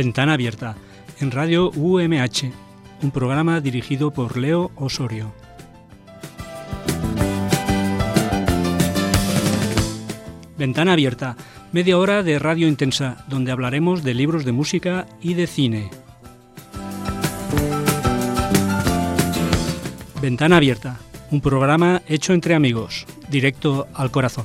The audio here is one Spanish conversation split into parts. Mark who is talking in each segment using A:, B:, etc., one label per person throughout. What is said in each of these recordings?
A: Ventana Abierta, en Radio UMH, un programa dirigido por Leo Osorio. Ventana Abierta, media hora de radio intensa, donde hablaremos de libros de música y de cine. Ventana Abierta, un programa hecho entre amigos, directo al corazón.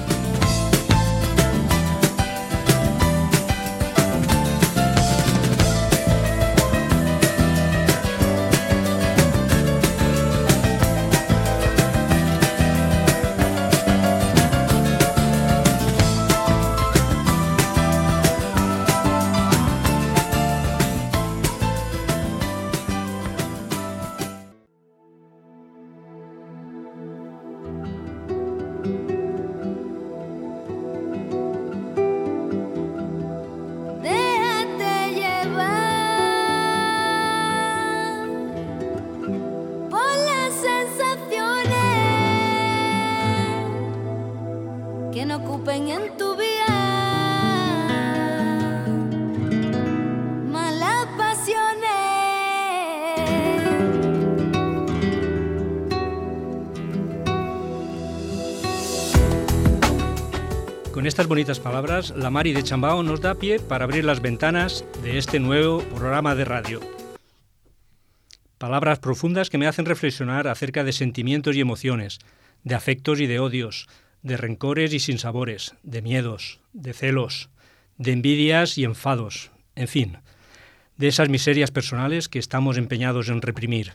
A: Con estas bonitas palabras, la Mari de Chambao nos da pie para abrir las ventanas de este nuevo programa de radio. Palabras profundas que me hacen reflexionar acerca de sentimientos y emociones, de afectos y de odios, de rencores y sinsabores, de miedos, de celos, de envidias y enfados, en fin, de esas miserias personales que estamos empeñados en reprimir.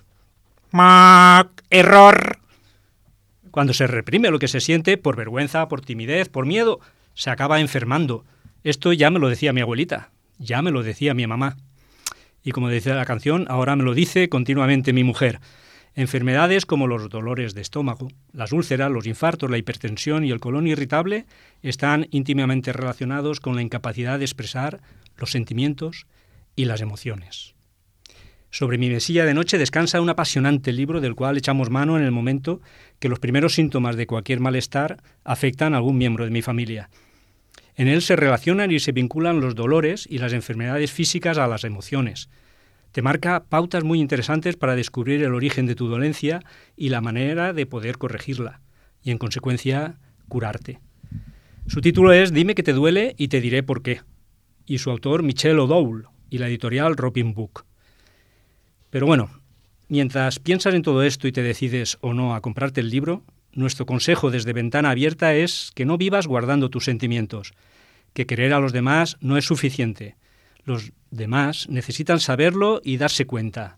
A: ¡Error! Cuando se reprime lo que se siente, por vergüenza, por timidez, por miedo, se acaba enfermando. Esto ya me lo decía mi abuelita, ya me lo decía mi mamá. Y como decía la canción, ahora me lo dice continuamente mi mujer. Enfermedades como los dolores de estómago, las úlceras, los infartos, la hipertensión y el colon irritable están íntimamente relacionados con la incapacidad de expresar los sentimientos y las emociones. Sobre mi mesilla de noche descansa un apasionante libro del cual echamos mano en el momento que los primeros síntomas de cualquier malestar afectan a algún miembro de mi familia. En él se relacionan y se vinculan los dolores y las enfermedades físicas a las emociones. Te marca pautas muy interesantes para descubrir el origen de tu dolencia y la manera de poder corregirla, y en consecuencia curarte. Su título es Dime que te duele y te diré por qué, y su autor Michel O'Dowd y la editorial Robin Book. Pero bueno, mientras piensas en todo esto y te decides o no a comprarte el libro, nuestro consejo desde Ventana Abierta es que no vivas guardando tus sentimientos, que querer a los demás no es suficiente. Los demás necesitan saberlo y darse cuenta.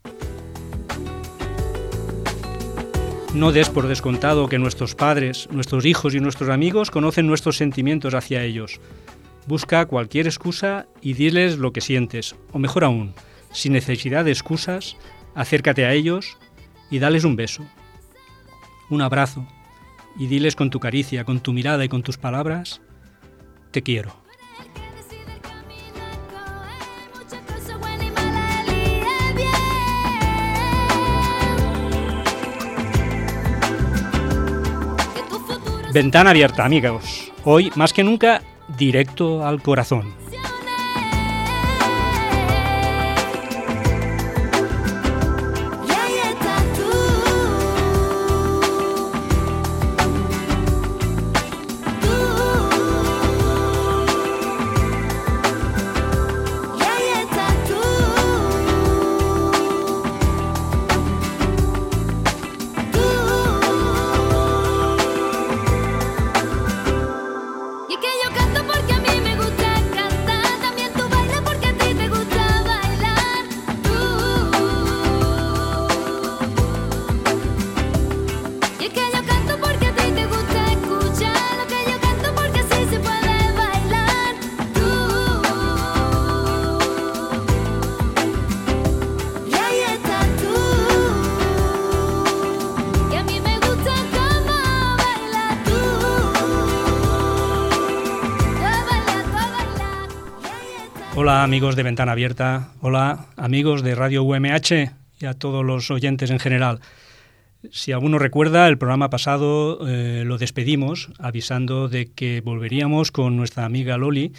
A: No des por descontado que nuestros padres, nuestros hijos y nuestros amigos conocen nuestros sentimientos hacia ellos. Busca cualquier excusa y diles lo que sientes, o mejor aún, sin necesidad de excusas, acércate a ellos y dales un beso, un abrazo, y diles con tu caricia, con tu mirada y con tus palabras, te quiero. Ventana Abierta, amigos. Hoy, más que nunca, directo al corazón. Hola amigos de Ventana Abierta, hola amigos de Radio UMH y a todos los oyentes en general. Si alguno recuerda, el programa pasado lo despedimos avisando de que volveríamos con nuestra amiga Loli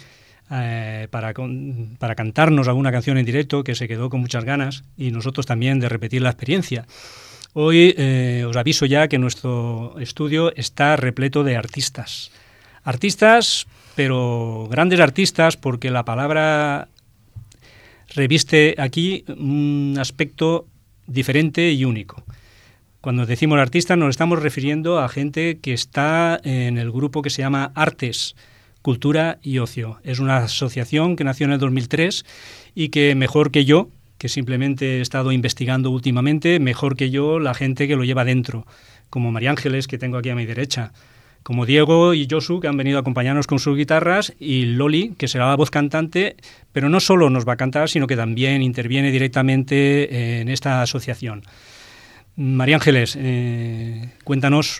A: para cantarnos alguna canción en directo, que se quedó con muchas ganas, y nosotros también de repetir la experiencia. Hoy os aviso ya que nuestro estudio está repleto de artistas. Artistas, pero grandes artistas, porque la palabra reviste aquí un aspecto diferente y único. Cuando decimos artistas nos estamos refiriendo a gente que está en el grupo que se llama Artes, Cultura y Ocio. Es una asociación que nació en el 2003 y que mejor que yo, que simplemente he estado investigando últimamente, mejor que yo la gente que lo lleva dentro, como María Ángeles, que tengo aquí a mi derecha, como Diego y Josu, que han venido a acompañarnos con sus guitarras, y Loli, que será la voz cantante, pero no solo nos va a cantar, sino que también interviene directamente en esta asociación. María Ángeles, cuéntanos.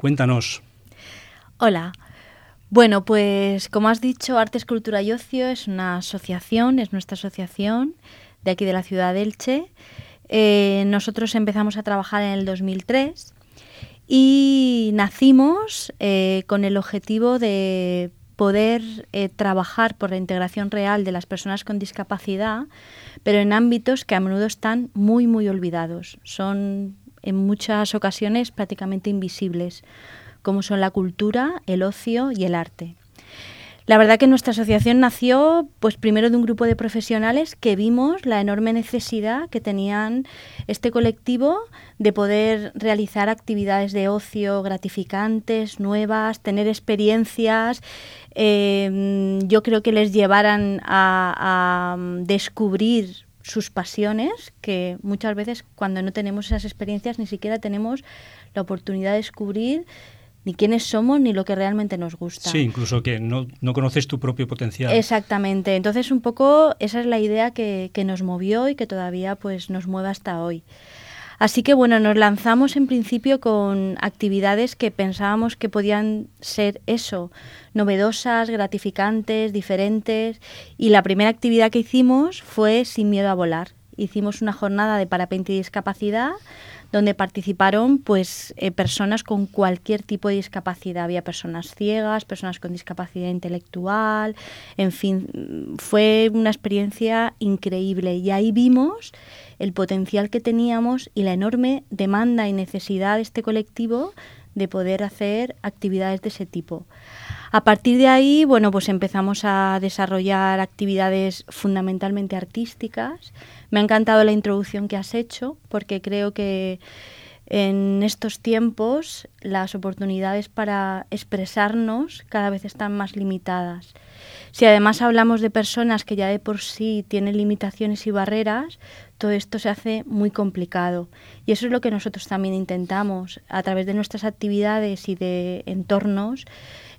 B: Hola. Bueno, pues como has dicho, Artes, Cultura y Ocio es una asociación, es nuestra asociación de aquí de la ciudad de Elche. Nosotros empezamos a trabajar en el 2003 y nacimos con el objetivo de poder trabajar por la integración real de las personas con discapacidad, pero en ámbitos que a menudo están muy, muy olvidados. Son en muchas ocasiones prácticamente invisibles, como son la cultura, el ocio y el arte. La verdad que nuestra asociación nació pues primero de un grupo de profesionales que vimos la enorme necesidad que tenían este colectivo de poder realizar actividades de ocio gratificantes, nuevas, tener experiencias, yo creo que les llevaran a descubrir sus pasiones, que muchas veces cuando no tenemos esas experiencias ni siquiera tenemos la oportunidad de descubrir ni quiénes somos ni lo que realmente nos gusta.
A: Sí, incluso que no conoces tu propio potencial.
B: Exactamente. Entonces, un poco esa es la idea que nos movió y que todavía pues nos mueve hasta hoy. Así que, bueno, nos lanzamos en principio con actividades que pensábamos que podían ser eso, novedosas, gratificantes, diferentes. Y la primera actividad que hicimos fue Sin miedo a volar. Hicimos una jornada de parapente y discapacidad donde participaron pues personas con cualquier tipo de discapacidad. Había personas ciegas, personas con discapacidad intelectual, en fin, fue una experiencia increíble. Y ahí vimos el potencial que teníamos y la enorme demanda y necesidad de este colectivo de poder hacer actividades de ese tipo. A partir de ahí, bueno, pues empezamos a desarrollar actividades fundamentalmente artísticas. Me ha encantado la introducción que has hecho, porque creo que en estos tiempos las oportunidades para expresarnos cada vez están más limitadas. Si además hablamos de personas que ya de por sí tienen limitaciones y barreras, todo esto se hace muy complicado. Y eso es lo que nosotros también intentamos, a través de nuestras actividades y de entornos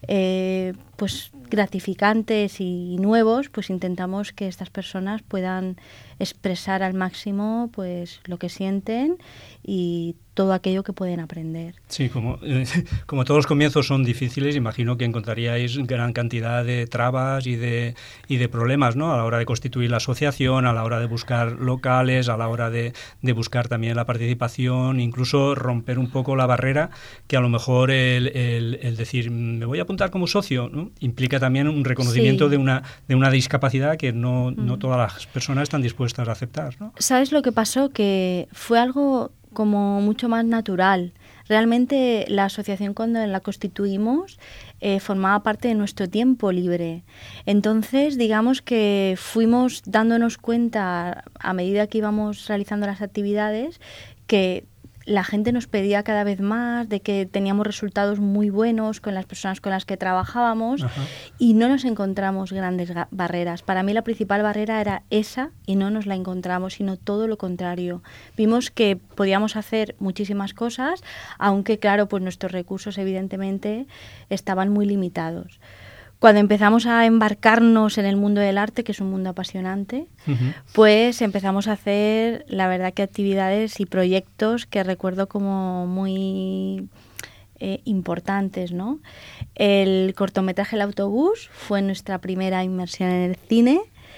B: pues gratificantes y nuevos, pues intentamos que estas personas puedan expresar al máximo pues lo que sienten y todo aquello que pueden aprender.
A: Sí, como todos los comienzos son difíciles, imagino que encontraríais gran cantidad de trabas y de problemas, ¿no? A la hora de constituir la asociación, a la hora de buscar locales, a la hora de buscar también la participación, incluso romper un poco la barrera que a lo mejor el decir me voy a apuntar como socio, ¿no? Implica también un reconocimiento
B: Sí.
A: de una discapacidad que no todas las personas están dispuestas a aceptar, ¿no?
B: ¿Sabes lo que pasó? Que fue algo como mucho más natural. Realmente la asociación cuando la constituimos formaba parte de nuestro tiempo libre. Entonces, digamos que fuimos dándonos cuenta a medida que íbamos realizando las actividades que la gente nos pedía cada vez más, de que teníamos resultados muy buenos con las personas con las que trabajábamos. Ajá. Y no nos encontramos grandes barreras. Para mí la principal barrera era esa y no nos la encontramos, sino todo lo contrario. Vimos que podíamos hacer muchísimas cosas, aunque claro, pues nuestros recursos evidentemente estaban muy limitados. Cuando empezamos a embarcarnos en el mundo del arte, que es un mundo apasionante, pues empezamos a hacer, la verdad, que actividades y proyectos que recuerdo como muy importantes, ¿no? El cortometraje El autobús fue nuestra primera inmersión en el cine.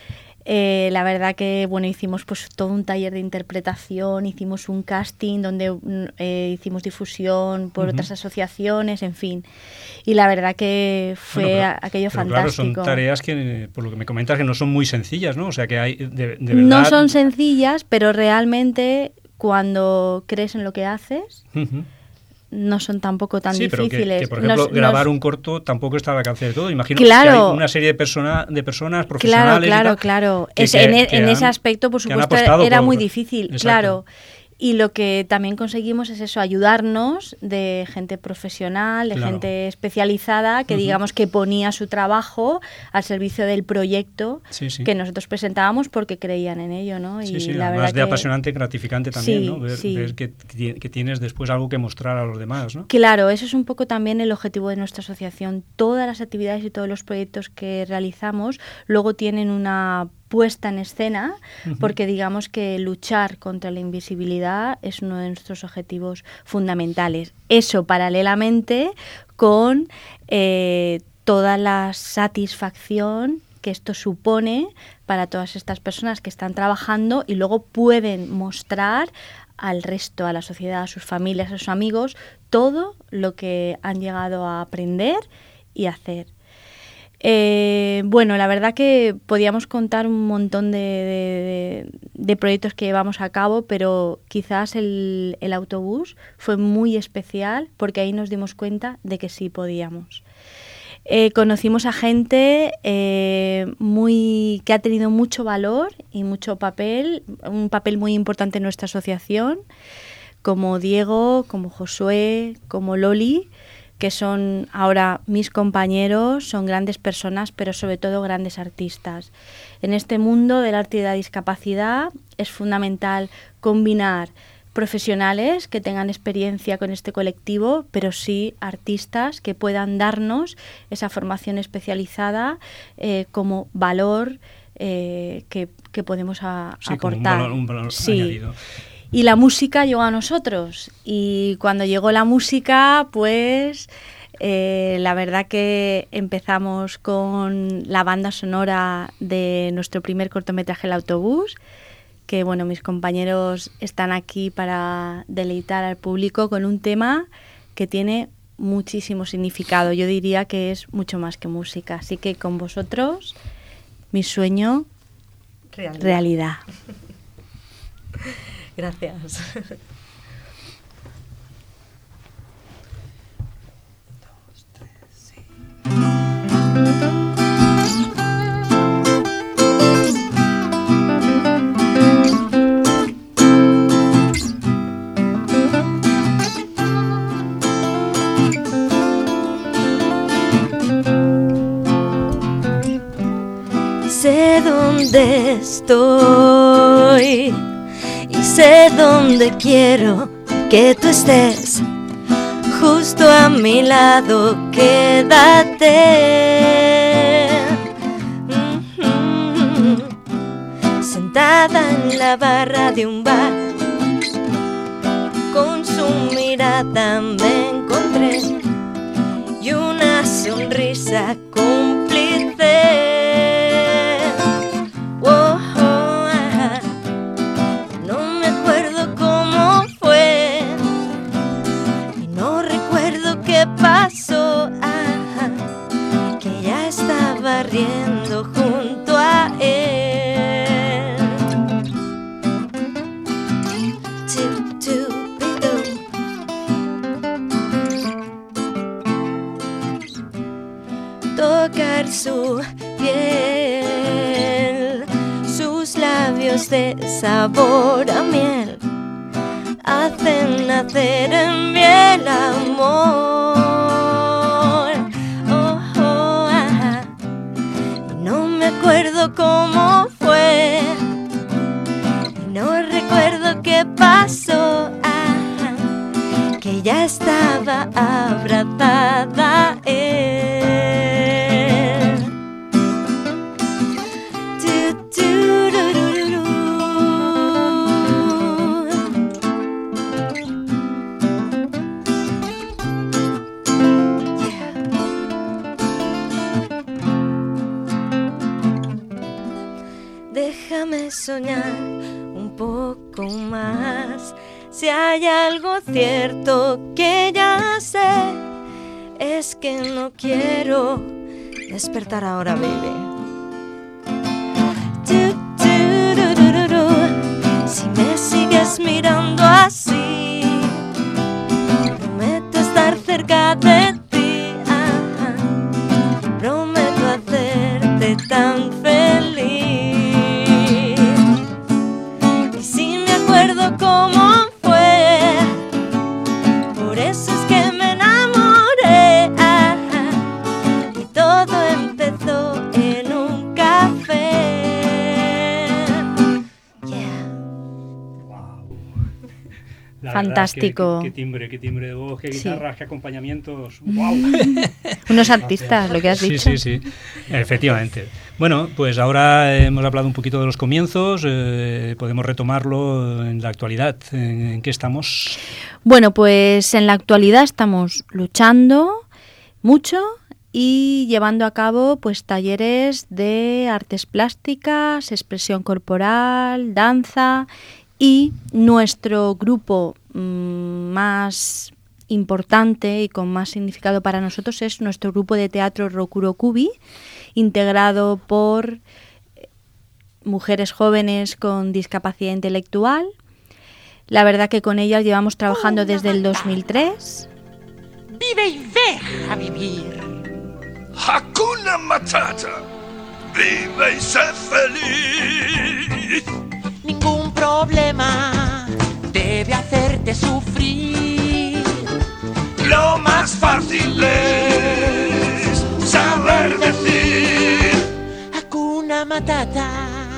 B: La verdad que, bueno, hicimos pues todo un taller de interpretación, hicimos un casting donde hicimos difusión por otras asociaciones, en fin. Y la verdad que fue aquello fantástico.
A: Claro, son tareas que, por lo que me comentas, que no son muy sencillas, ¿no? O sea, que hay, de verdad...
B: No son sencillas, pero realmente cuando crees en lo que haces... no son tampoco tan difíciles.
A: Pero que por ejemplo, grabar un corto tampoco está al alcance de todo. Imagino
B: claro,
A: que hay una serie de personas profesionales.
B: Claro. En ese aspecto, por supuesto, era muy difícil. Exacto. Claro. Y lo que también conseguimos es eso, ayudarnos de gente profesional, de gente especializada, que digamos que ponía su trabajo al servicio del proyecto que nosotros presentábamos porque creían en ello, ¿no?
A: Y la verdad de apasionante y gratificante también, ¿no? Ver que tienes después algo que mostrar a los demás, ¿no?
B: Claro, eso es un poco también el objetivo de nuestra asociación. Todas las actividades y todos los proyectos que realizamos luego tienen una puesta en escena, porque digamos que luchar contra la invisibilidad es uno de nuestros objetivos fundamentales. Eso paralelamente con toda la satisfacción que esto supone para todas estas personas que están trabajando y luego pueden mostrar al resto, a la sociedad, a sus familias, a sus amigos, todo lo que han llegado a aprender y hacer. Bueno, la verdad que podíamos contar un montón de proyectos que llevamos a cabo, pero quizás el autobús fue muy especial porque ahí nos dimos cuenta de que sí podíamos. Conocimos a gente que ha tenido mucho valor y mucho papel, un papel muy importante en nuestra asociación, como Diego, como Josué, como Loli, que son ahora mis compañeros, son grandes personas, pero sobre todo grandes artistas. En este mundo del arte y de la discapacidad es fundamental combinar profesionales que tengan experiencia con este colectivo, pero sí artistas que puedan darnos esa formación especializada como valor que podemos aportar.
A: Un valor añadido.
B: Y la música llegó a nosotros y cuando llegó la música, pues la verdad que empezamos con la banda sonora de nuestro primer cortometraje El autobús, que bueno, mis compañeros están aquí para deleitar al público con un tema que tiene muchísimo significado. Yo diría que es mucho más que música, así que con vosotros, mi sueño, realidad.
C: Gracias. Sé dónde estoy y sé dónde quiero que tú estés. Justo a mi lado, quédate. Sentada en la barra de un bar, con su mirada me encontré y una sonrisa cómplice. Pasó, que ya estaba riendo junto a él. Tocar su piel, sus labios de sabor a miel hacen nacer en mí el amor. No me acuerdo cómo fue, no recuerdo qué pasó, que ya estaba abrazada él. soñar un poco más. Si hay algo cierto que ya sé, es que no quiero despertar ahora, baby. Si me sigues mirando así, prometo estar cerca de ti, prometo hacerte tan feliz. Y si me acuerdo cómo fue, por eso es que me enamoré, y todo empezó en un café.
B: Fantástico.
A: Qué timbre de voz, qué guitarras, qué acompañamientos. ¡Wow!
B: Unos artistas, lo que has dicho.
A: Sí, efectivamente. Bueno, pues ahora hemos hablado un poquito de los comienzos, podemos retomarlo en la actualidad. ¿En qué estamos?
B: Bueno, pues en la actualidad estamos luchando mucho y llevando a cabo pues talleres de artes plásticas, expresión corporal, danza. Y nuestro grupo más importante y con más significado para nosotros es nuestro grupo de teatro Rokurokubi, integrado por mujeres jóvenes con discapacidad intelectual. La verdad que con ellas llevamos trabajando desde el 2003.
D: Vive y deja vivir.
E: Hakuna Matata. Vive y sé feliz.
D: Ningún problema debe hacerte sufrir.
E: Lo más fácil es saber decir
D: Hakuna Matata.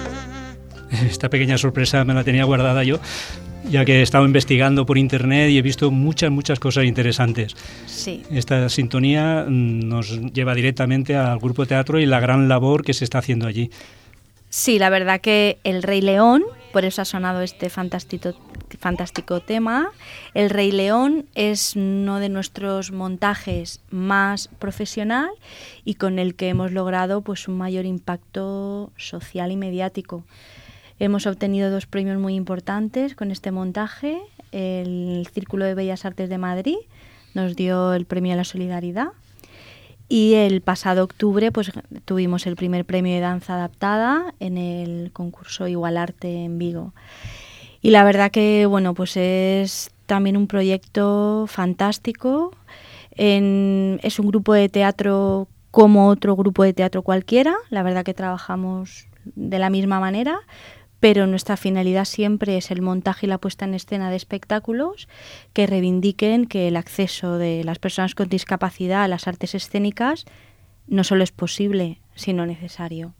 A: Esta pequeña sorpresa me la tenía guardada yo, ya que he estado investigando por internet y he visto muchas cosas interesantes.
B: Sí.
A: Esta sintonía nos lleva directamente al grupo de teatro y la gran labor que se está haciendo allí.
B: Sí, la verdad que El Rey León, por eso ha sonado este fantástico tema. El Rey León es uno de nuestros montajes más profesional y con el que hemos logrado pues un mayor impacto social y mediático. Hemos obtenido 2 premios muy importantes con este montaje. El Círculo de Bellas Artes de Madrid nos dio el premio a la solidaridad. Y el pasado octubre pues tuvimos el primer premio de danza adaptada en el concurso Igualarte en Vigo. Y la verdad que bueno, pues es también un proyecto fantástico. Es un grupo de teatro como otro grupo de teatro cualquiera. La verdad que trabajamos de la misma manera, pero nuestra finalidad siempre es el montaje y la puesta en escena de espectáculos que reivindiquen que el acceso de las personas con discapacidad a las artes escénicas no solo es posible, sino necesario.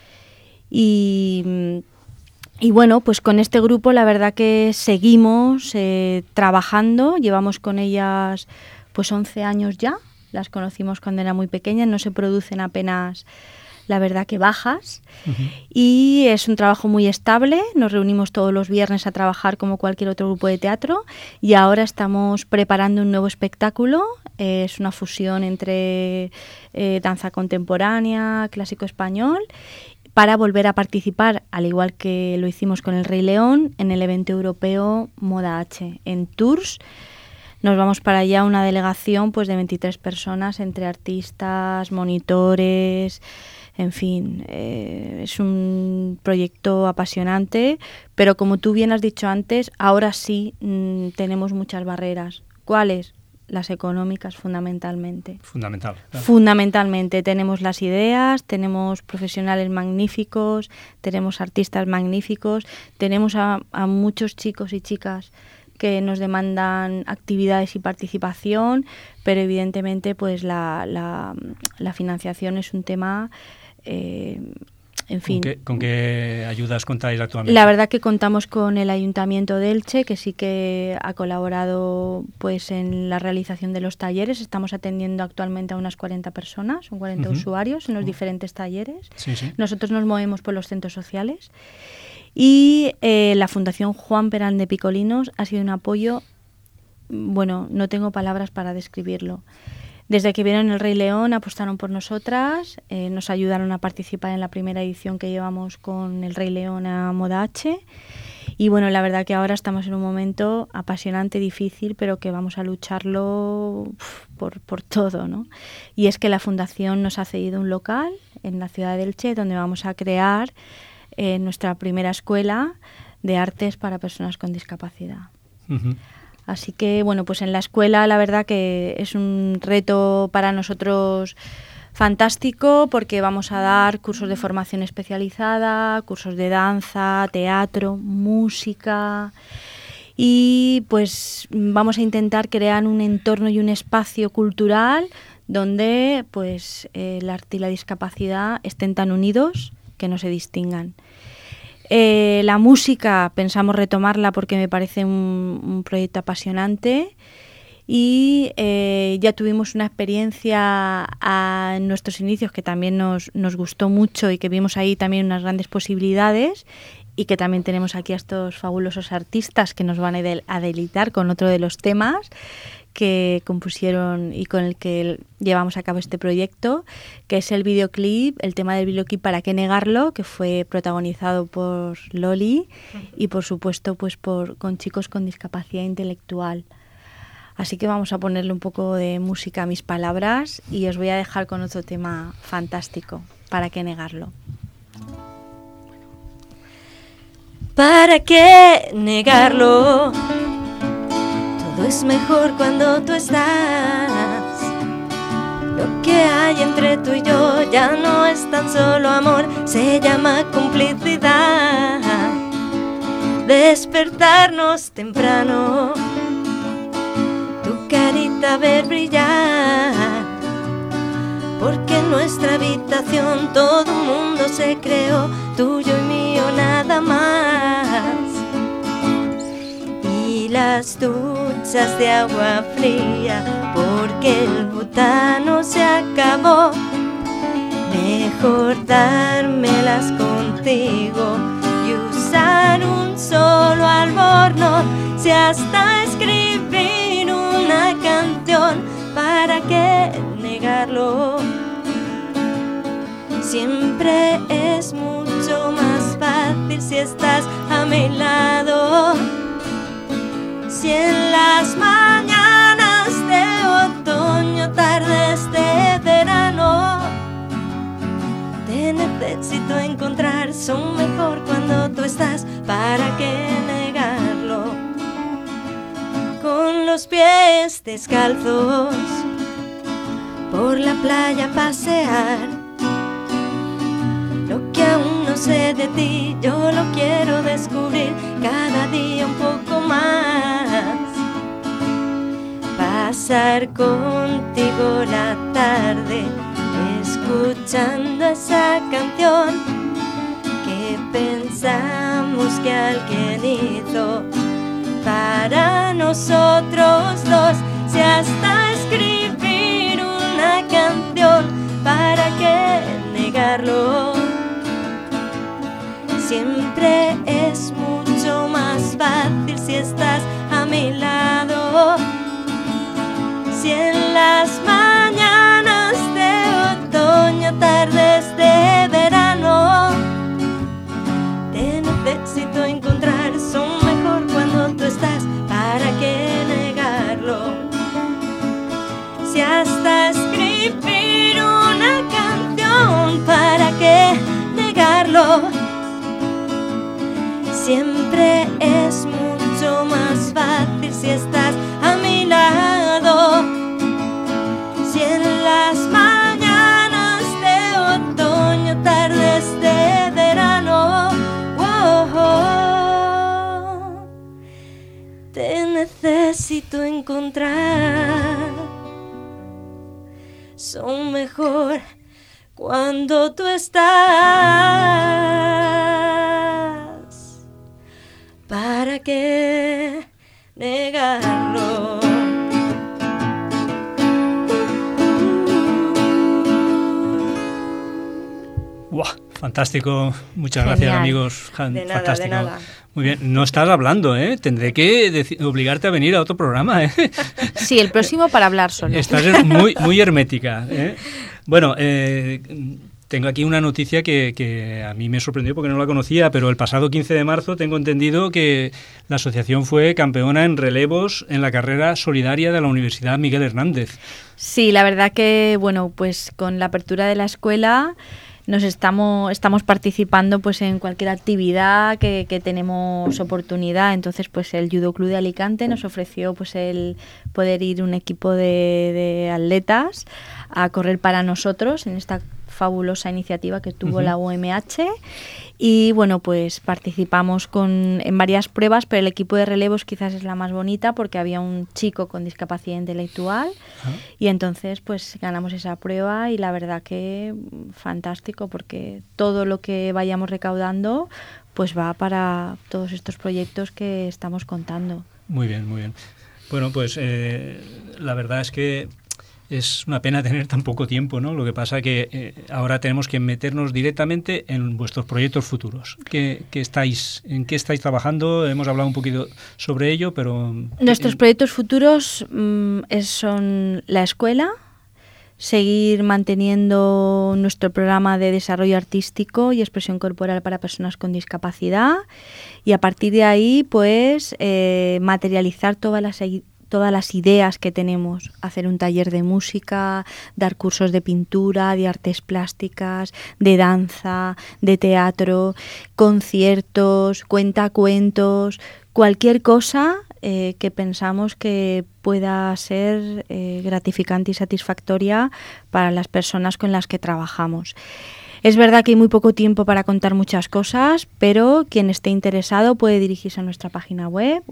B: Y bueno, pues con este grupo la verdad que seguimos trabajando, llevamos con ellas pues 11 años ya, las conocimos cuando era muy pequeñas, no se producen apenas la verdad que bajas. Uh-huh. Y es un trabajo muy estable, nos reunimos todos los viernes a trabajar como cualquier otro grupo de teatro y ahora estamos preparando un nuevo espectáculo, es una fusión entre danza contemporánea, clásico español, para volver a participar, al igual que lo hicimos con El Rey León, en el evento europeo Moda H, en Tours. Nos vamos para allá una delegación pues de 23 personas, entre artistas, monitores. En fin, es un proyecto apasionante, pero como tú bien has dicho antes, ahora sí tenemos muchas barreras. ¿Cuáles? Las económicas, fundamentalmente.
A: Fundamental. Claro.
B: Fundamentalmente. Tenemos las ideas, tenemos profesionales magníficos, tenemos artistas magníficos, tenemos a muchos chicos y chicas que nos demandan actividades y participación, pero evidentemente pues la financiación es un tema, en fin.
A: ¿Con qué ayudas contáis actualmente?
B: La verdad que contamos con el Ayuntamiento de Elche, que sí que ha colaborado pues en la realización de los talleres. Estamos atendiendo actualmente a unas 40 personas, son 40 uh-huh. usuarios en los diferentes talleres.
A: Sí, sí.
B: Nosotros nos movemos por los centros sociales. Y la Fundación Juan Perán de Picolinos ha sido un apoyo, bueno, no tengo palabras para describirlo. Desde que vieron El Rey León apostaron por nosotras, nos ayudaron a participar en la primera edición que llevamos con El Rey León a Moda H. Y bueno, la verdad que ahora estamos en un momento apasionante, difícil, pero que vamos a lucharlo por todo, ¿no? Y es que la Fundación nos ha cedido un local en la ciudad de Elche, donde vamos a crear nuestra primera escuela de artes para personas con discapacidad. Uh-huh. Así que, bueno, pues en la escuela la verdad que es un reto para nosotros fantástico, porque vamos a dar cursos de formación especializada, cursos de danza, teatro, música, y pues vamos a intentar crear un entorno y un espacio cultural donde pues el arte y la discapacidad estén tan unidos que no se distingan. La música pensamos retomarla porque me parece un proyecto apasionante, y ya tuvimos una experiencia en nuestros inicios que también nos gustó mucho y que vimos ahí también unas grandes posibilidades, y que también tenemos aquí a estos fabulosos artistas que nos van a deleitar con otro de los temas que compusieron y con el que llevamos a cabo este proyecto, que es el videoclip, el tema del videoclip Para qué negarlo, que fue protagonizado por Loli y por supuesto pues con chicos con discapacidad intelectual. Así que vamos a ponerle un poco de música a mis palabras y os voy a dejar con otro tema fantástico, Para qué negarlo.
C: ¿Para qué negarlo? Todo es mejor cuando tú estás. Lo que hay entre tú y yo ya no es tan solo amor, se llama complicidad. Despertarnos temprano, tu carita ver brillar, porque en nuestra habitación todo el mundo se creó, tuyo y mío nada más. Y las duchas de agua fría, porque el butano se acabó. Mejor dármelas contigo y usar un solo albornoz, si hasta escribir una canción, ¿para qué negarlo? Siempre es mucho más fácil si estás a mi lado. Si en las mañanas de otoño, tardes de verano, te necesito encontrar, son mejor cuando tú estás, ¿para qué negarlo? Con los pies descalzos, por la playa pasear, lo que aún no sé de ti, yo lo quiero descubrir cada día un poco más. Pasar contigo la tarde, escuchando esa canción que pensamos que alguien hizo para nosotros dos, si hasta escribir una canción, ¿para qué negarlo? Siempre es mucho más fácil si estás a mi lado. Si en las mañanas de otoño, tardes de verano, te necesito encontrar, son mejor cuando tú estás, ¿para qué negarlo? Si hasta escribir una canción, ¿para qué negarlo? Siempre es mucho más fácil si estás a mi lado. Si en las mañanas de otoño, tardes de verano, te necesito encontrar, son mejor cuando tú estás, ¿para qué negarlo?
A: ¡Wow! Fantástico, muchas
B: Genial.
A: gracias amigos.
C: De nada,
A: Fantástico.
C: de nada.
A: Muy bien, no estás hablando, ¿eh? Tendré que obligarte a venir a otro programa, ¿eh?
B: Sí, el próximo para hablar solo.
A: Estás muy, muy hermética, ¿eh? Bueno, tengo aquí una noticia que a mí me sorprendió porque no la conocía, pero el pasado 15 de marzo tengo entendido que la asociación fue campeona en relevos en la carrera solidaria de la Universidad Miguel Hernández.
B: Sí, la verdad que, bueno, pues con la apertura de la escuela estamos participando pues en cualquier actividad que tenemos oportunidad. Entonces, pues el Judo Club de Alicante nos ofreció pues el poder ir un equipo de atletas a correr para nosotros en esta fabulosa iniciativa que tuvo la UMH. Y bueno, pues participamos en varias pruebas, pero el equipo de relevos quizás es la más bonita porque había un chico con discapacidad intelectual y entonces pues ganamos esa prueba y la verdad que fantástico porque todo lo que vayamos recaudando pues va para todos estos proyectos que estamos contando.
A: Muy bien, muy bien. Bueno, pues la verdad es que es una pena tener tan poco tiempo, ¿no? Lo que pasa es que ahora tenemos que meternos directamente en vuestros proyectos futuros. ¿En qué estáis trabajando? Hemos hablado un poquito sobre ello, pero...
B: Nuestros proyectos futuros son la escuela, seguir manteniendo nuestro programa de desarrollo artístico y expresión corporal para personas con discapacidad y a partir de ahí, pues, materializar todas las ideas que tenemos, hacer un taller de música, dar cursos de pintura, de artes plásticas, de danza, de teatro, conciertos, cuentacuentos, cualquier cosa que pensamos que pueda ser gratificante y satisfactoria para las personas con las que trabajamos. Es verdad que hay muy poco tiempo para contar muchas cosas, pero quien esté interesado puede dirigirse a nuestra página web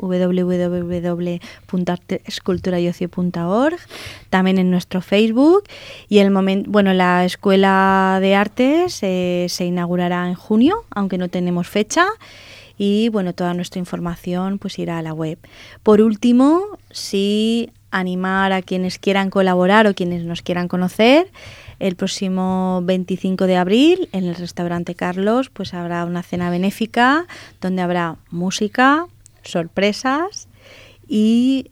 B: www.artesculturayocio.org, también en nuestro Facebook y la Escuela de Artes se inaugurará en junio, aunque no tenemos fecha. Y bueno, toda nuestra información pues irá a la web. Por último, sí animar a quienes quieran colaborar o quienes nos quieran conocer. El próximo 25 de abril en el restaurante Carlos pues habrá una cena benéfica donde habrá música, sorpresas y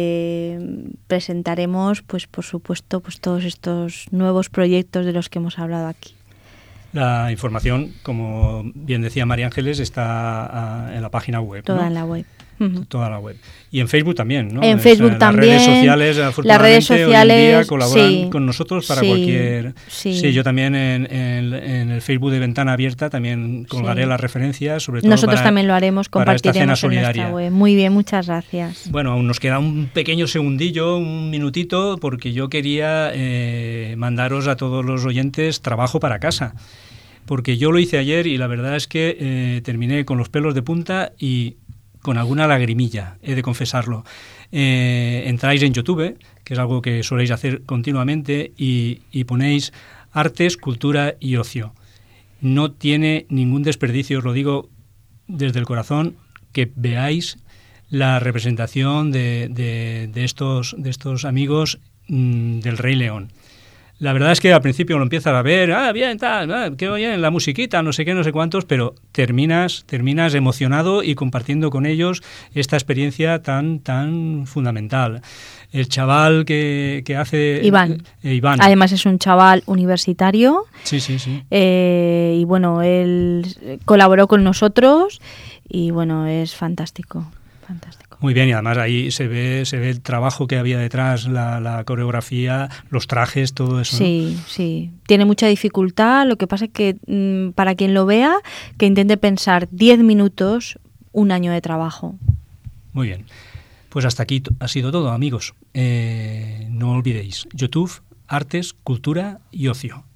B: presentaremos pues por supuesto pues todos estos nuevos proyectos de los que hemos hablado aquí.
A: La información, como bien decía María Ángeles, está en la página web.
B: Toda
A: ¿no?
B: en la web.
A: Toda la web. Y en Facebook también, ¿no?
B: En Facebook también.
A: Las redes sociales, afortunadamente,
B: las redes sociales,
A: hoy en día colaboran
B: sí,
A: con nosotros para
B: sí,
A: cualquier...
B: Sí.
A: Sí, yo también en el Facebook de Ventana Abierta también colgaré las referencias, sobre todo
B: nosotros también lo haremos, compartiremos
A: en
B: nuestra web. Muy bien, muchas gracias.
A: Bueno, aún nos queda un pequeño segundillo, un minutito, porque yo quería mandaros a todos los oyentes trabajo para casa. Porque yo lo hice ayer y la verdad es que terminé con los pelos de punta y con alguna lagrimilla, he de confesarlo. Entráis en YouTube, que es algo que soléis hacer continuamente, y ponéis artes, cultura y ocio. No tiene ningún desperdicio, os lo digo desde el corazón, que veáis la representación de estos amigos del Rey León. La verdad es que al principio lo empiezas a ver, bien, tal, qué bien, la musiquita, no sé qué, no sé cuántos, pero terminas emocionado y compartiendo con ellos esta experiencia tan fundamental. El chaval que hace...
B: Iván.
A: Iván.
B: Además es un chaval universitario.
A: Sí.
B: Y bueno, él colaboró con nosotros y bueno, es fantástico.
A: Muy bien, y además ahí se ve el trabajo que había detrás, la coreografía, los trajes, todo eso.
B: Sí,
A: ¿no?
B: sí. Tiene mucha dificultad, lo que pasa es que para quien lo vea, que intente pensar 10 minutos, un año de trabajo.
A: Muy bien. Pues hasta aquí ha sido todo, amigos. No olvidéis, YouTube, artes, cultura y ocio.